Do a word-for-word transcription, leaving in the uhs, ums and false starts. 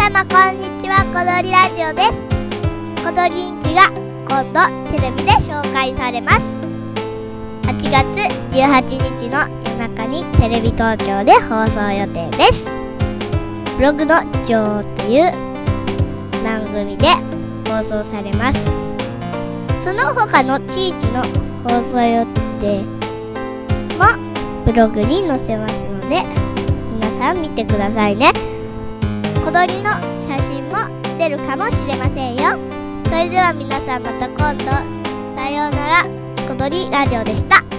様こんにちは、小鳥ラジオです。小鳥インチが今度テレビで紹介されます。はちがつじゅうはちにちの夜中にテレビ東京で放送予定です。ブログの女王という番組で放送されます。その他の地域の放送予定もブログに載せますので、皆さん見てくださいね。小鳥の写真も出るかもしれませんよ。それでは皆さんまた今度。さようなら。小鳥ラジオでした。